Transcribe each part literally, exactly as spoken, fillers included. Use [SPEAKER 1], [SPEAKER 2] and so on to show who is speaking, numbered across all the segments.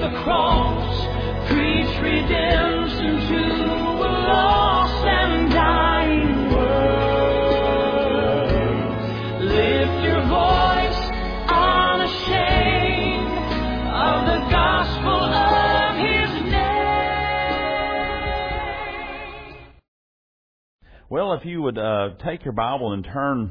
[SPEAKER 1] the cross, preach redemption to a lost and dying world. Lift your voice unashamed of the gospel of His name.
[SPEAKER 2] Well, if you would uh, take your Bible and turn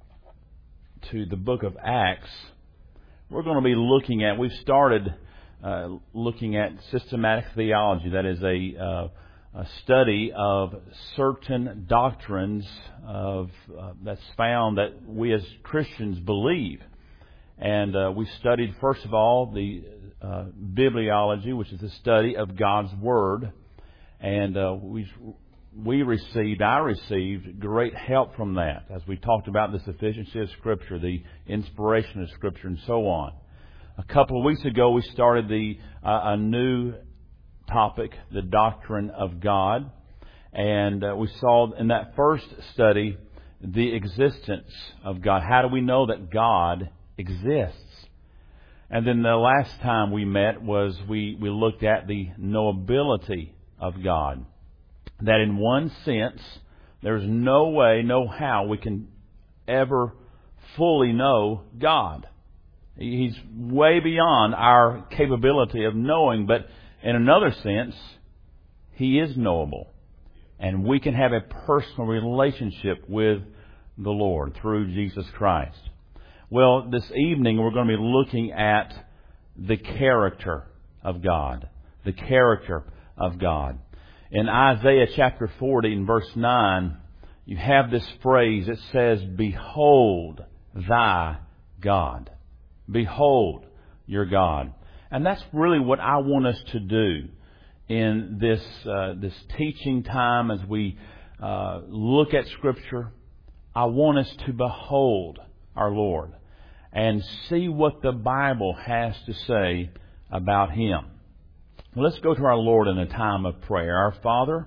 [SPEAKER 2] to the book of Acts, we're going to be looking at, we've started uh, looking at systematic theology. That is a, uh, a study of certain doctrines of uh, that's found that we as Christians believe. And uh, we studied, first of all, the uh, bibliology, which is the study of God's Word. And uh, we we received, I received great help from that as we talked about the sufficiency of Scripture, the inspiration of Scripture, and so on. A couple of weeks ago, we started the uh, a new topic, the doctrine of God. And uh, we saw in that first study the existence of God. How do we know that God exists? And then the last time we met was we, we looked at the knowability of God. That in one sense, there's no way, no how we can ever fully know God. He's way beyond our capability of knowing, but in another sense, He is knowable. And we can have a personal relationship with the Lord through Jesus Christ. Well, this evening we're going to be looking at the character of God. The character of God. In Isaiah chapter forty and verse nine, you have this phrase. It says, "Behold thy God." Behold your God. And that's really what I want us to do in this uh, this teaching time as we uh, look at Scripture. I want us to behold our Lord and see what the Bible has to say about Him. Well, let's go to our Lord in a time of prayer. Our Father,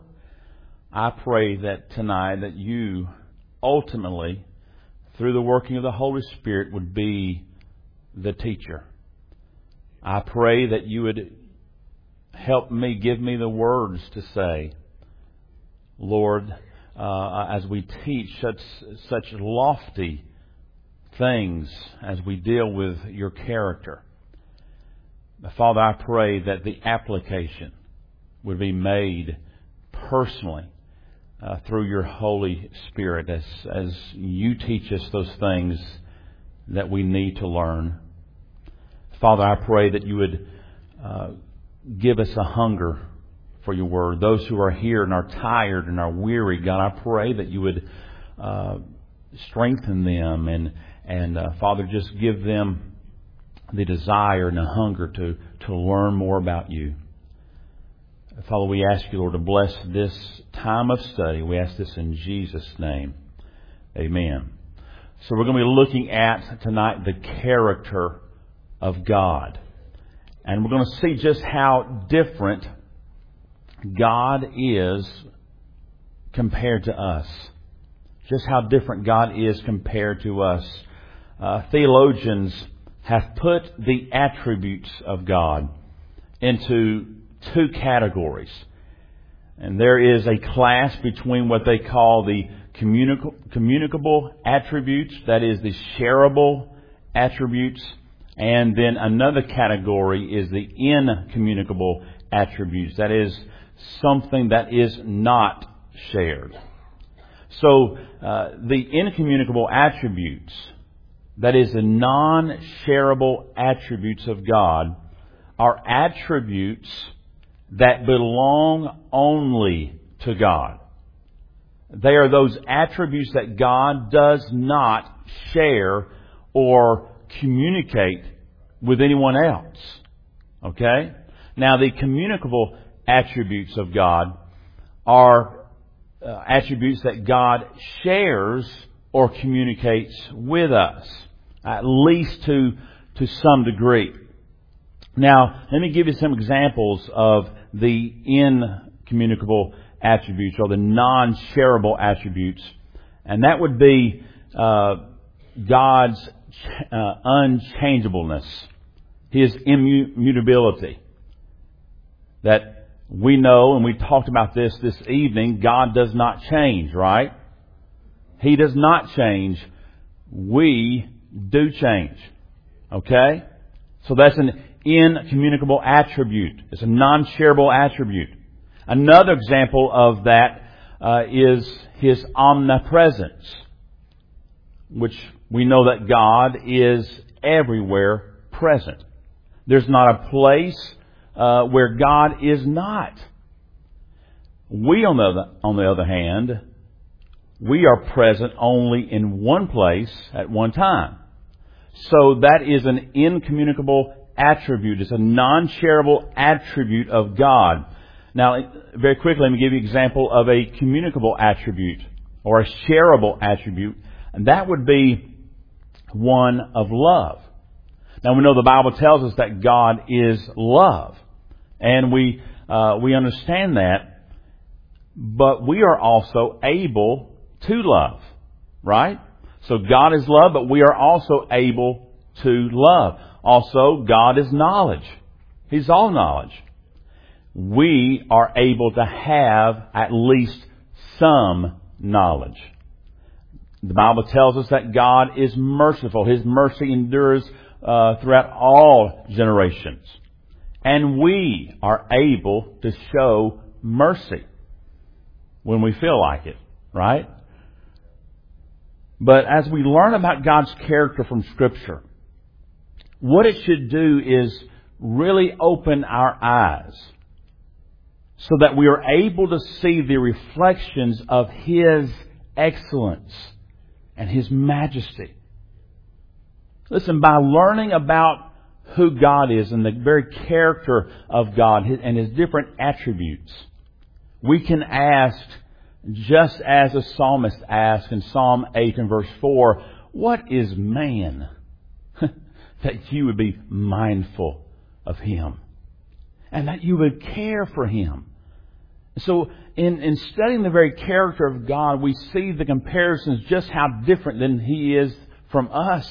[SPEAKER 2] I pray that tonight that You ultimately, through the working of the Holy Spirit, would be the teacher. I pray that You would help me, give me the words to say, Lord, uh, as we teach such such lofty things as we deal with Your character. Father, I pray that the application would be made personally uh, through Your Holy Spirit as, as You teach us those things that we need to learn. Father, I pray that You would uh, give us a hunger for Your Word. Those who are here and are tired and are weary, God, I pray that You would uh, strengthen them and, and uh, Father, just give them the desire and the hunger to, to learn more about You. Father, we ask You, Lord, to bless this time of study. We ask this in Jesus' name. Amen. So we're going to be looking at tonight the character of God. And we're going to see just how different God is compared to us. Just how different God is compared to us. Uh, theologians have put the attributes of God into two categories. And there is a class between what they call the communicable, communicable attributes, that is the shareable attributes, and then another category is the incommunicable attributes, that is something that is not shared. So uh, the incommunicable attributes, that is the non-shareable attributes of God, are attributes that belong only to God. They are those attributes that God does not share or communicate with anyone else. Okay? Now, the communicable attributes of God are uh, attributes that God shares or communicates with us, at least to, to some degree. Now, let me give you some examples of the incommunicable attributes or the non-shareable attributes. And that would be uh, God's uh, unchangeableness, His immutability. that we know, and we talked about this this evening, God does not change, right? He does not change. We do change. Okay? So that's an incommunicable attribute. It's a non-shareable attribute. Another example of that uh, is His omnipresence, which we know that God is everywhere present. There's not a place uh, where God is not. We, on the other, on the other hand, we are present only in one place at one time. So that is an incommunicable attribute. It's a non-shareable attribute of God. Now, very quickly, let me give you an example of a communicable attribute or a shareable attribute. And that would be one of love. Now, we know the Bible tells us that God is love. And we, uh, we understand that. But we are also able to love. Right? So God is love, but we are also able to love. Also, God is knowledge. He's all knowledge. We are able to have at least some knowledge. The Bible tells us that God is merciful. His mercy endures uh, throughout all generations. And we are able to show mercy when we feel like it, right? But as we learn about God's character from Scripture, what it should do is really open our eyes so that we are able to see the reflections of His excellence and His majesty. Listen, by learning about who God is and the very character of God and His different attributes, we can ask, just as the psalmist asked in Psalm eight and verse four, what is man that you would be mindful of him and that you would care for him? So in, in studying the very character of God, we see the comparisons just how different than He is from us.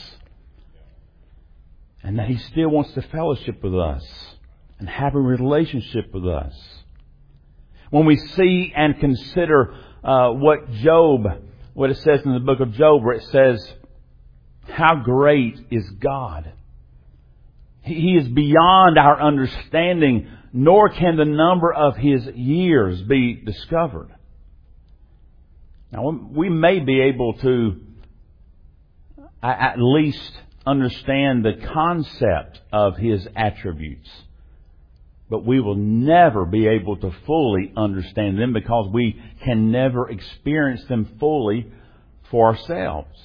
[SPEAKER 2] And that He still wants to fellowship with us and have a relationship with us. When we see and consider uh, what Job, what it says in the book of Job, where it says, how great is God. He is beyond our understanding, nor can the number of His years be discovered. Now, we may be able to at least understand the concept of His attributes, but we will never be able to fully understand them because we can never experience them fully for ourselves.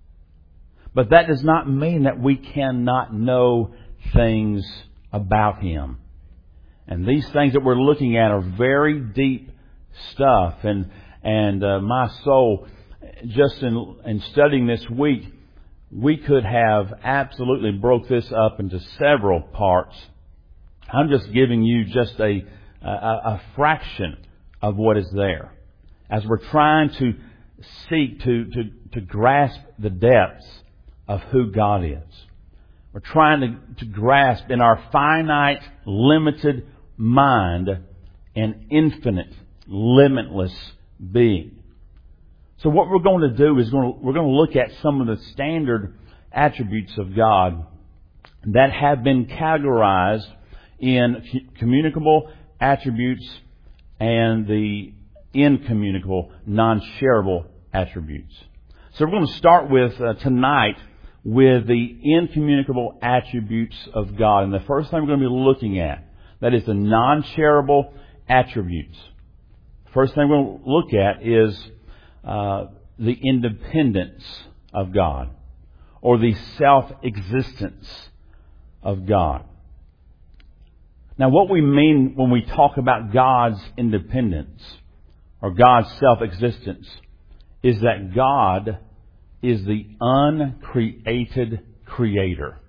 [SPEAKER 2] But that does not mean that we cannot know things about Him. And these things that we're looking at are very deep stuff. And and uh, my soul, just in, in studying this week, we could have absolutely broke this up into several parts. I'm just giving you just a, a, a fraction of what is there. As we're trying to seek to, to, to grasp the depths of who God is. We're trying to, to grasp in our finite, limited mind an infinite, limitless being. So what we're going to do is going to, we're going to look at some of the standard attributes of God that have been categorized in communicable attributes and the incommunicable, non-shareable attributes. So we're going to start with uh, tonight with the incommunicable attributes of God. And the first thing we're going to be looking at, that is the non-shareable attributes. First thing we're going to look at is uh, the independence of God, or the self-existence of God. Now, what we mean when we talk about God's independence or God's self-existence is that God is the uncreated creator.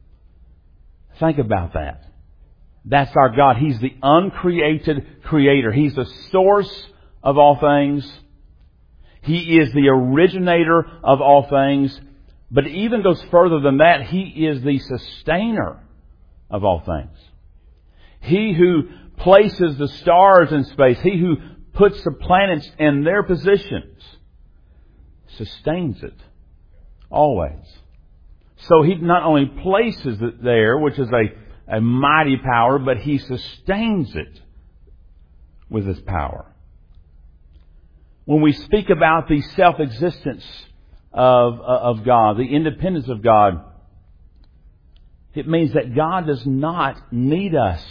[SPEAKER 2] Think about that. That's our God. He's the uncreated creator. He's the source of all things. He is the originator of all things. But it even goes further than that. He is the sustainer of all things. He who places the stars in space, He who puts the planets in their positions, sustains it always. So He not only places it there, which is a, a mighty power, but He sustains it with His power. When we speak about the self-existence of, of God, the independence of God, it means that God does not need us.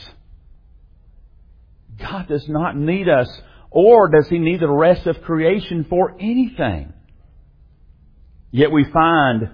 [SPEAKER 2] God does not need us, or does He need the rest of creation for anything. Yet we find,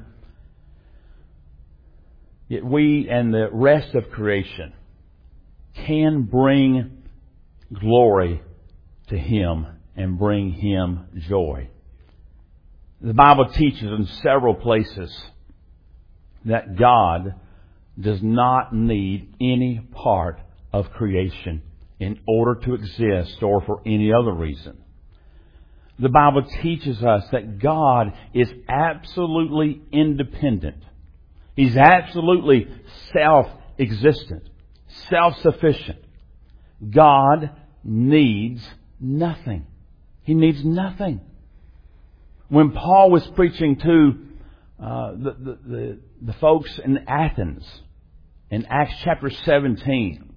[SPEAKER 2] yet we and the rest of creation can bring glory to Him and bring Him joy. The Bible teaches in several places that God does not need any part of creation in order to exist or for any other reason. The Bible teaches us that God is absolutely independent. He's absolutely self-existent, self-sufficient. God needs nothing. He needs nothing. When Paul was preaching to uh, the, the, the, the folks in Athens, in Acts chapter seventeen,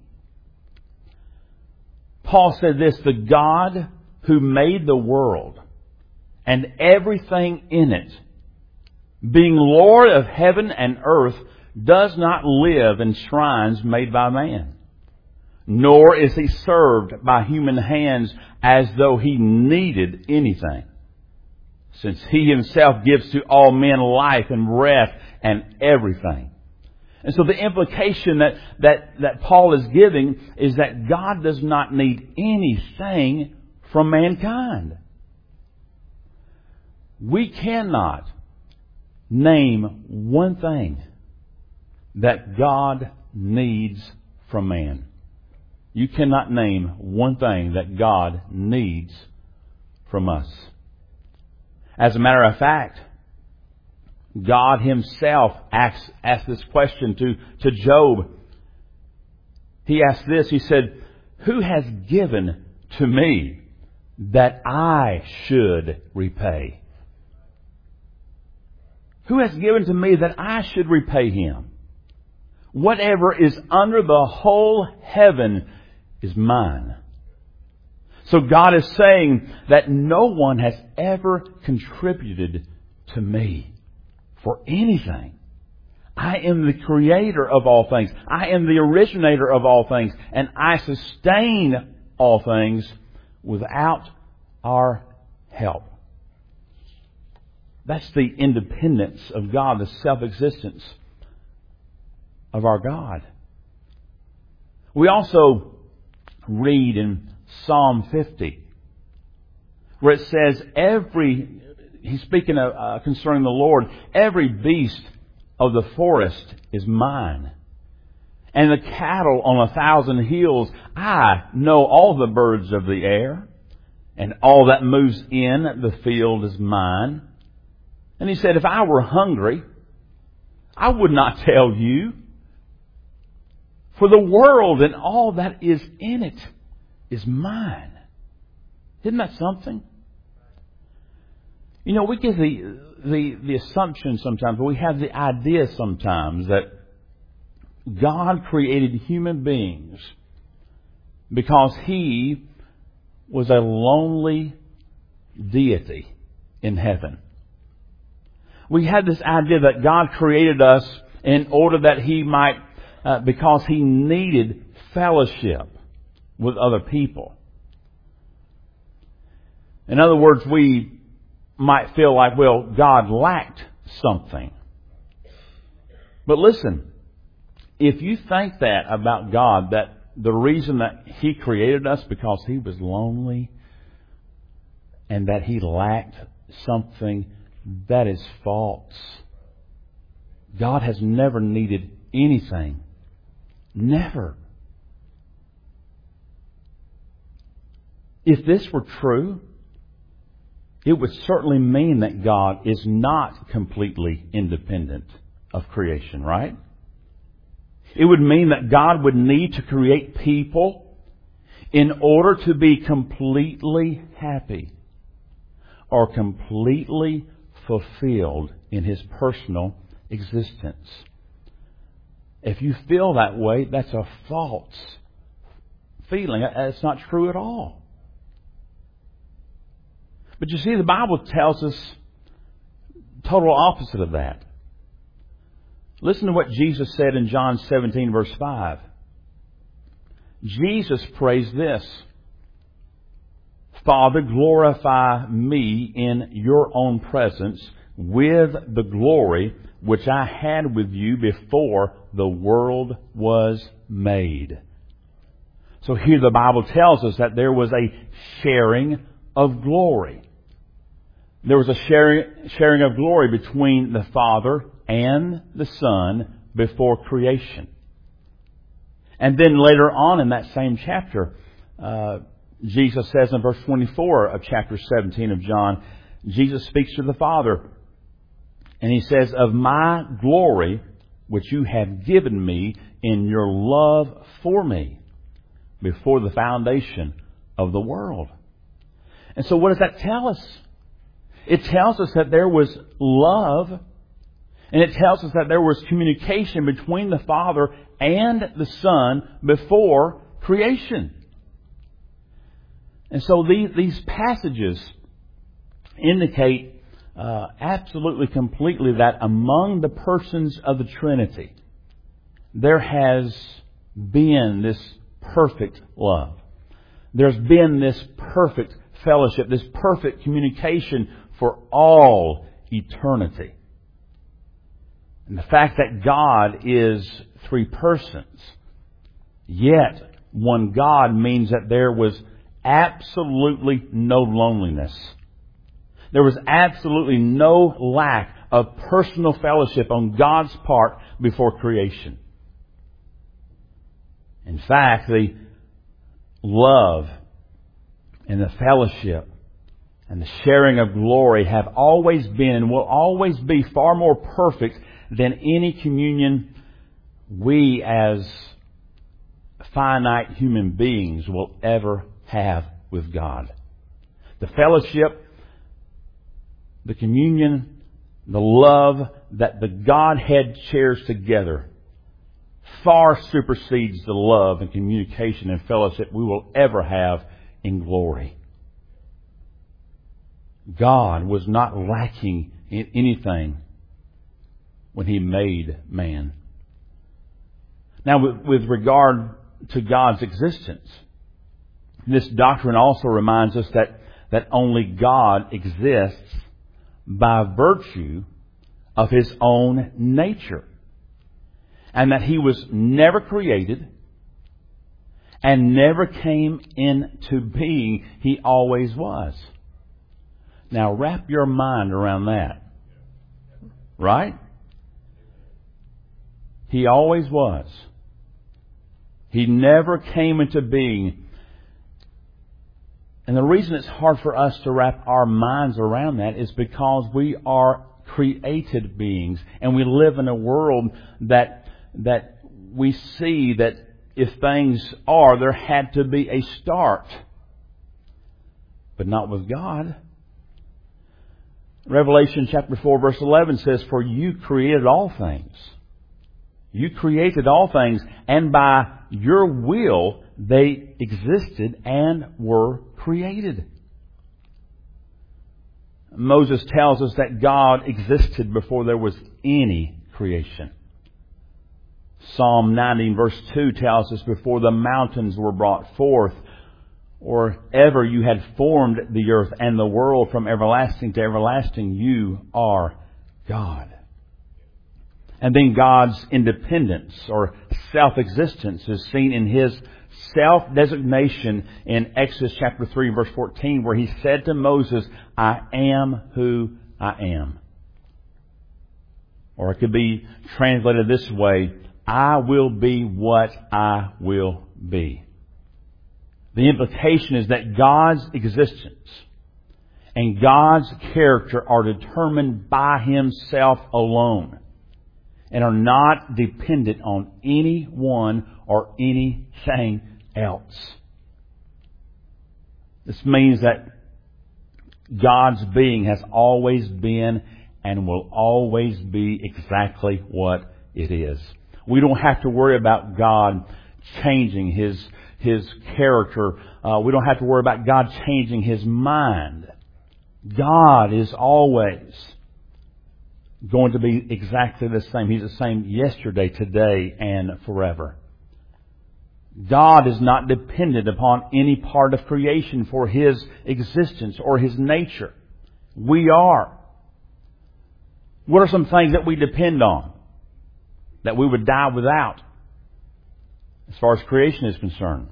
[SPEAKER 2] Paul said this, "The God who made the world and everything in it, being Lord of heaven and earth, does not live in shrines made by man. Nor is He served by human hands as though He needed anything, since He Himself gives to all men life and breath and everything." And so the implication that, that, that Paul is giving is that God does not need anything from mankind. We cannot name one thing that God needs from man. You cannot name one thing that God needs from us. As a matter of fact, God Himself asked, asked this question to, to Job. He asked this, He said, "Who has given to me that I should repay?" Who has given to me that I should repay him? Whatever is under the whole heaven is mine. So God is saying that no one has ever contributed to me for anything. I am the creator of all things. I am the originator of all things. And I sustain all things without our help. That's the independence of God, the self-existence of our God. We also read in Psalm fifty, where it says, every, he's speaking of, uh, concerning the Lord, every beast of the forest is mine, and the cattle on a thousand hills. I know all the birds of the air, and all that moves in the field is mine. And he said, if I were hungry, I would not tell you. For the world and all that is in it is mine. Isn't that something? You know, we get the, the, the assumption sometimes, we have the idea sometimes that God created human beings because He was a lonely deity in heaven. We had this idea that God created us in order that He might, uh, because He needed fellowship with other people. In other words, we might feel like, well, God lacked something. But listen, if you think that about God, that the reason that He created us because He was lonely and that He lacked something, that is false. God has never needed anything. Never. If this were true, it would certainly mean that God is not completely independent of creation, right? It would mean that God would need to create people in order to be completely happy or completely fulfilled in his personal existence. If you feel that way, that's a false feeling. It's not true at all. But you see, the Bible tells us total opposite of that. Listen to what Jesus said in John seventeen, verse five. Jesus prays this: Father, glorify me in your own presence with the glory which I had with you before the world was made. So here the Bible tells us that there was a sharing of glory. There was a sharing, sharing of glory between the Father and the Son before creation. And then later on in that same chapter, uh, Jesus says in verse twenty-four of chapter seventeen of John, Jesus speaks to the Father, and He says, of my glory, which you have given me in your love for me before the foundation of the world. And so what does that tell us? It tells us that there was love, and it tells us that there was communication between the Father and the Son before creation. And so these, these passages indicate uh, absolutely completely that among the persons of the Trinity, there has been this perfect love. There's been this perfect fellowship, this perfect communication for all eternity. And the fact that God is three persons, yet one God, means that there was absolutely no loneliness. There was absolutely no lack of personal fellowship on God's part before creation. In fact, the love and the fellowship and the sharing of glory have always been and will always be far more perfect than any communion we as finite human beings will ever have with God. The fellowship, the communion, the love that the Godhead shares together far supersedes the love and communication and fellowship we will ever have in glory. God was not lacking in anything when He made man. Now, with, with regard to God's existence, this doctrine also reminds us that, that only God exists by virtue of His own nature, and that He was never created and never came into being. He always was. Now wrap your mind around that. Right? He always was. He never came into being. And the reason it's hard for us to wrap our minds around that is because we are created beings, and we live in a world that that we see that if things are, there had to be a start. But not with God. Revelation chapter four verse eleven says, for you created all things. You created all things, and by your will they existed and were created. Moses tells us that God existed before there was any creation. Psalm nineteen verse two tells us, before the mountains were brought forth, or ever you had formed the earth and the world, from everlasting to everlasting, you are God. And then God's independence or self-existence is seen in His self-designation in Exodus chapter three verse fourteen, where He said to Moses, I am who I am. Or it could be translated this way, I will be what I will be. The implication is that God's existence and God's character are determined by Himself alone, and are not dependent on anyone or anything else. This means that God's being has always been and will always be exactly what it is. We don't have to worry about God changing His His character. Uh, we don't have to worry about God changing His mind. God is always going to be exactly the same. He's the same yesterday, today, and forever. God is not dependent upon any part of creation for His existence or His nature. We are. What are some things that we depend on that we would die without as far as creation is concerned?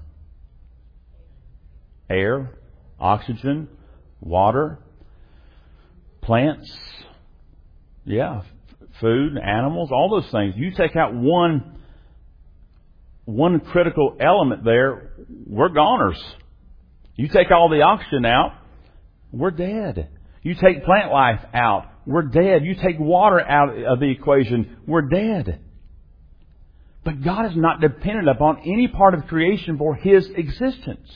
[SPEAKER 2] Air, oxygen, water, plants, yeah, food, animals, all those things. You take out one One critical element there, we're goners. You take all the oxygen out, we're dead. You take plant life out, we're dead. You take water out of the equation, we're dead. But God is not dependent upon any part of creation for His existence.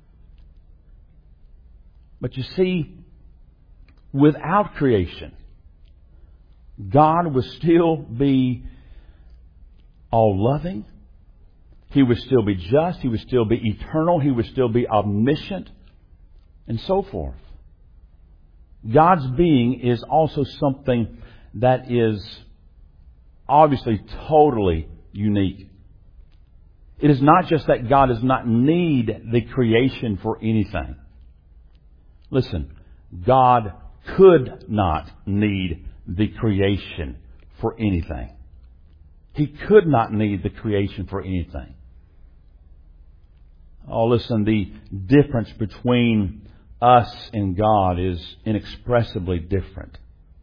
[SPEAKER 2] But you see, without creation, God would still be all-loving. He would still be just. He would still be eternal. He would still be omniscient, and so forth. God's being is also something that is obviously totally unique. It is not just that God does not need the creation for anything. Listen, God could not need the creation for anything. He could not need the creation for anything. Oh, listen, the difference between us and God is inexpressibly different.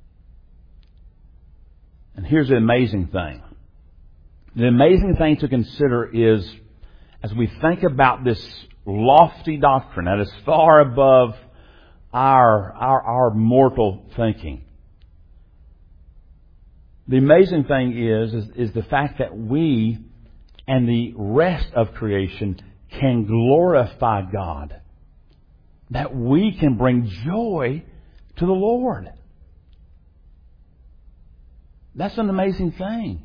[SPEAKER 2] And here's the amazing thing. The amazing thing to consider is, as we think about this lofty doctrine that is far above our, our, our mortal thinking, the amazing thing is, is, is the fact that we and the rest of creation can glorify God. That we can bring joy to the Lord. That's an amazing thing.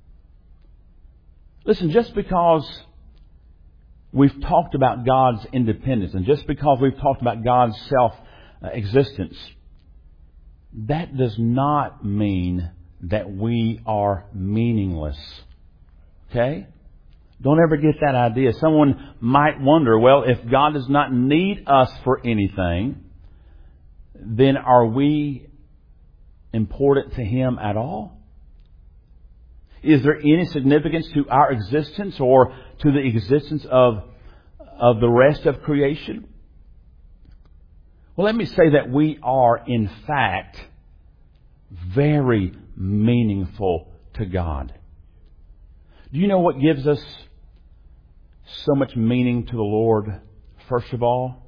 [SPEAKER 2] Listen, just because we've talked about God's independence and just because we've talked about God's self-existence, that does not mean that we are meaningless. Okay? Don't ever get that idea. Someone might wonder, well, if God does not need us for anything, then are we important to Him at all? Is there any significance to our existence or to the existence of, of the rest of creation? Well, let me say that we are, in fact, very meaningful to God. Do you know what gives us so much meaning to the Lord? First of all,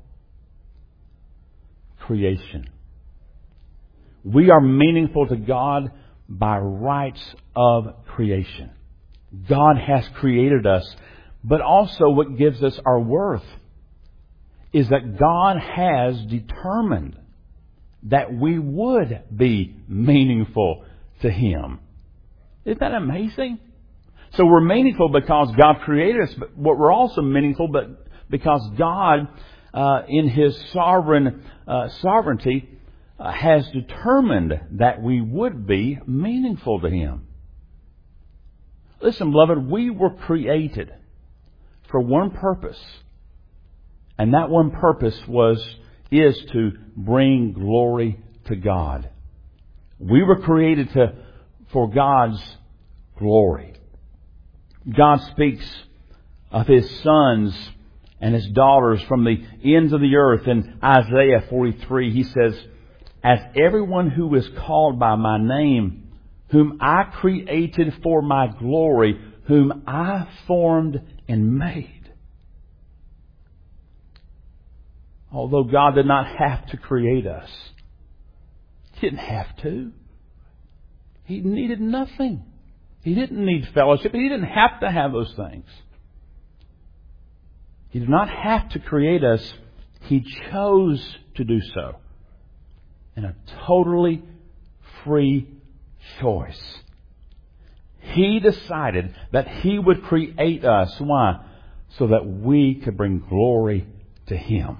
[SPEAKER 2] creation. We are meaningful to God by rights of creation. God has created us, but also what gives us our worth is that God has determined that we would be meaningful to Him. Isn't that amazing? So we're meaningful because God created us, but we're also meaningful but because God, uh, in His sovereign uh, sovereignty, uh, has determined that we would be meaningful to Him. Listen, beloved, we were created for one purpose, and that one purpose was is to bring glory to God. We were created to for God's glory. God speaks of His sons and His daughters from the ends of the earth. In Isaiah forty-three, He says, "As everyone who is called by my name, whom I created for my glory, whom I formed and made." Although God did not have to create us, He didn't have to. He needed nothing. He didn't need fellowship. He didn't have to have those things. He did not have to create us, He chose to do so in a totally free choice. He decided that He would create us. Why? So that we could bring glory to Him.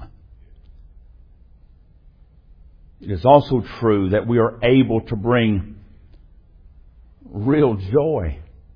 [SPEAKER 2] It is also true that we are able to bring real joy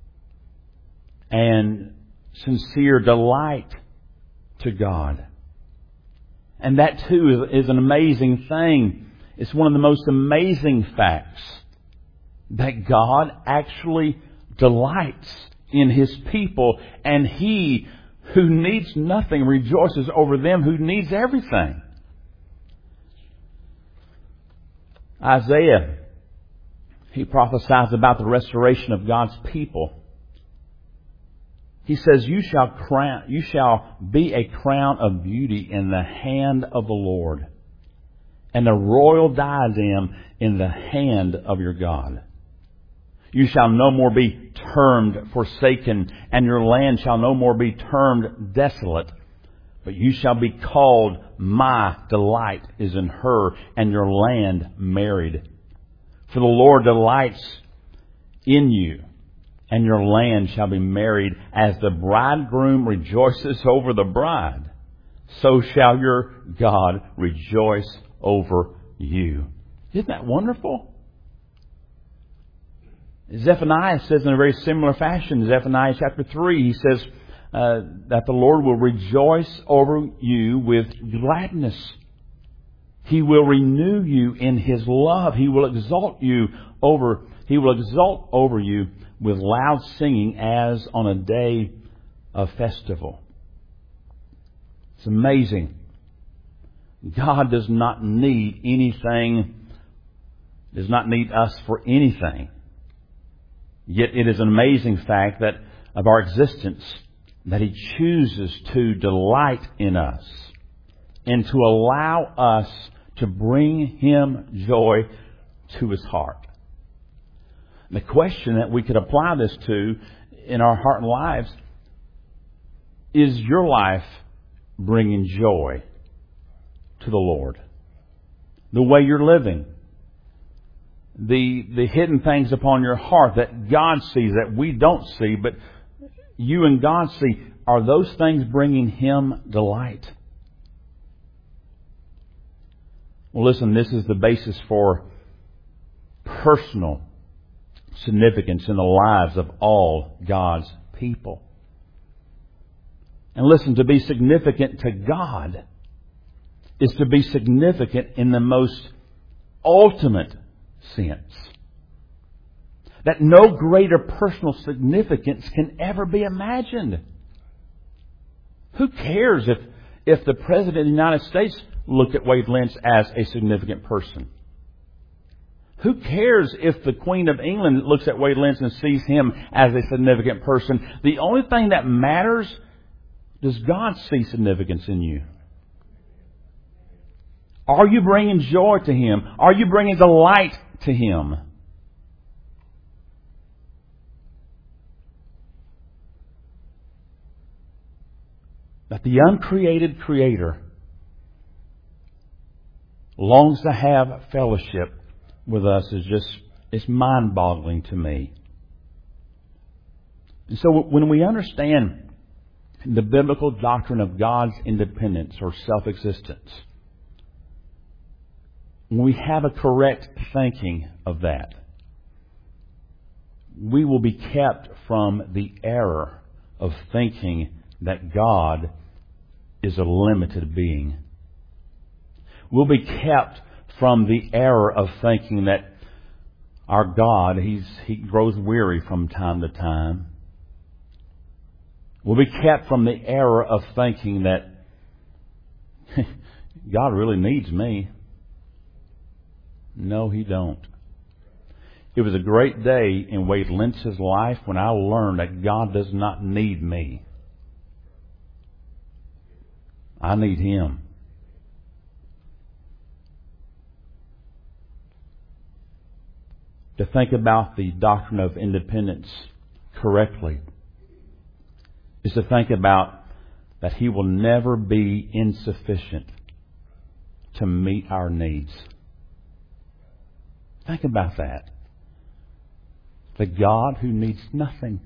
[SPEAKER 2] and sincere delight to God. And that too is, is an amazing thing. It's one of the most amazing facts that God actually delights in His people, and He who needs nothing rejoices over them who needs everything. Isaiah, he prophesies about the restoration of God's people. He says, you shall crown, you shall be a crown of beauty in the hand of the Lord, and a royal diadem in the hand of your God. You shall no more be termed forsaken, and your land shall no more be termed desolate. But you shall be called, my delight is in her, and your land married. For the Lord delights in you, and your land shall be married. As the bridegroom rejoices over the bride, so shall your God rejoice over you. Isn't that wonderful? Zephaniah says in a very similar fashion, Zephaniah chapter three, he says uh, that the Lord will rejoice over you with gladness. He will renew you in His love. He will exalt you over, He will exalt over you with loud singing as on a day of festival. It's amazing. God does not need anything, does not need us for anything. Yet it is an amazing fact that of our existence that He chooses to delight in us and to allow us to bring Him joy to His heart. The question that we could apply this to in our heart and lives is, your life bringing joy to the Lord? The way you're living, the the hidden things upon your heart that God sees, that we don't see, but you and God see, are those things bringing Him delight? Well, listen, this is the basis for personal significance in the lives of all God's people. And listen, to be significant to God is to be significant in the most ultimate sense. That no greater personal significance can ever be imagined. Who cares if, if the President of the United States looked at Wade Lynch as a significant person? Who cares if the Queen of England looks at Wade Lynch and sees him as a significant person? The only thing that matters, does God see significance in you? Are you bringing joy to Him? Are you bringing delight to Him? That the uncreated Creator longs to have fellowship with us is just, it's mind-boggling to me. And so when we understand the biblical doctrine of God's independence or self-existence, when we have a correct thinking of that, we will be kept from the error of thinking that God is a limited being. We'll be kept from the error of thinking that our God, He's, He grows weary from time to time. We'll be kept from the error of thinking that God really needs me. No, He don't. It was a great day in Wade Lynch's life when I learned that God does not need me. I need Him. To think about the doctrine of independence correctly is to think about that He will never be insufficient to meet our needs. Think about that. The God who needs nothing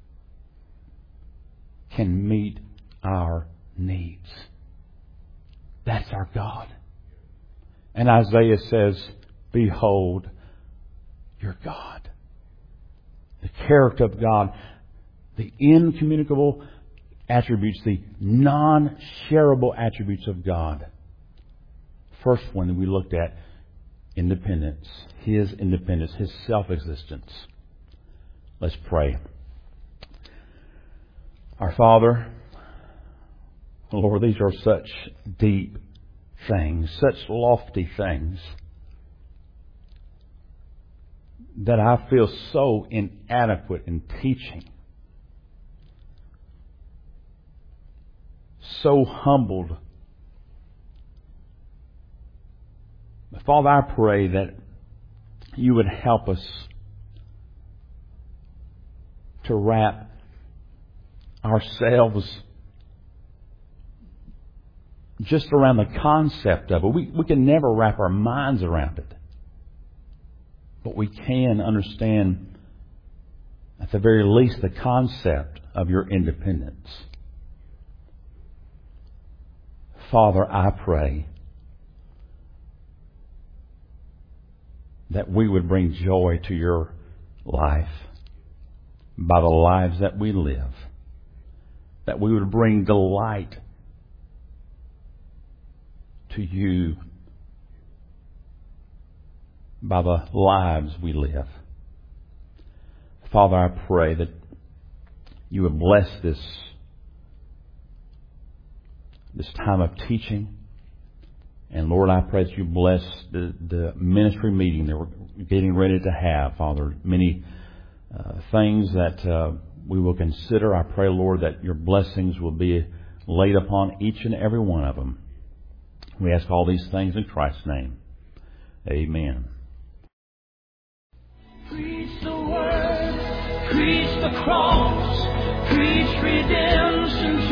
[SPEAKER 2] can meet our needs. That's our God. And Isaiah says, behold your God. The character of God, the incommunicable attributes, the non-shareable attributes of God. First one that we looked at, independence. His independence, His self-existence. Let's pray. Our Father, Lord, these are such deep things, such lofty things, that I feel so inadequate in teaching. So humbled. But Father, I pray that you would help us to wrap ourselves just around the concept of it. We, we can never wrap our minds around it. But we can understand, at the very least, the concept of your independence. Father, I pray that we would bring joy to your life by the lives that we live. That we would bring delight to you by the lives we live. Father, I pray that you would bless this, this time of teaching. And Lord, I pray that you bless the, the ministry meeting that we're getting ready to have, Father. Many uh, things that uh, we will consider. I pray, Lord, that your blessings will be laid upon each and every one of them. We ask all these things in Christ's name. Amen.
[SPEAKER 1] Preach the word, preach the cross, preach redemption.